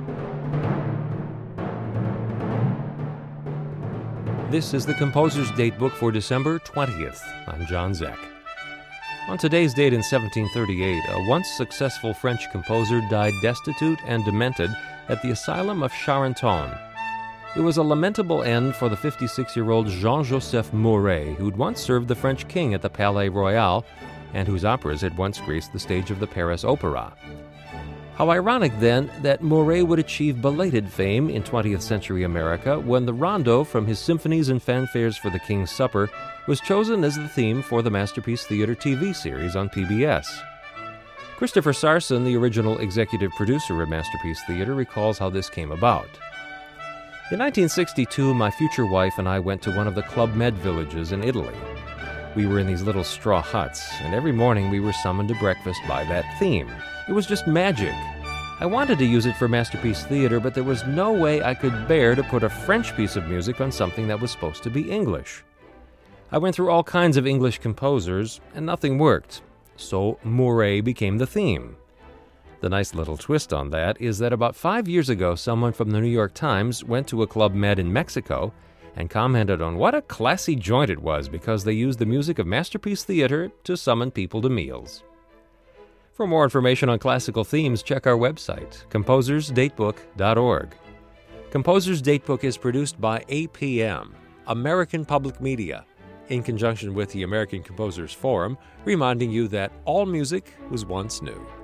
This is the Composer's Datebook for December 20th. I'm John Zeck. On today's date in 1738, a once successful French composer died destitute and demented at the asylum of Charenton. It was a lamentable end for the 56-year-old Jean-Joseph Mouret, who'd once served the French king at the Palais Royal and whose operas had once graced the stage of the Paris Opera. How ironic, then, that Mouret would achieve belated fame in 20th century America when the rondo from his Symphonies and Fanfares for the King's Supper was chosen as the theme for the Masterpiece Theater TV series on PBS. Christopher Sarson, the original executive producer of Masterpiece Theater, recalls how this came about. In 1962, my future wife and I went to one of the Club Med villages in Italy. We were in these little straw huts, and every morning we were summoned to breakfast by that theme. It was just magic. I wanted to use it for Masterpiece Theater, but there was no way I could bear to put a French piece of music on something that was supposed to be English. I went through all kinds of English composers, and nothing worked. So Mouret became the theme. The nice little twist on that is that about 5 years ago, someone from the New York Times went to a Club Med in Mexico and commented on what a classy joint it was because they used the music of Masterpiece Theater to summon people to meals. For more information on classical themes, check our website, composersdatebook.org. Composer's Datebook is produced by APM, American Public Media, in conjunction with the American Composers Forum, reminding you that all music was once new.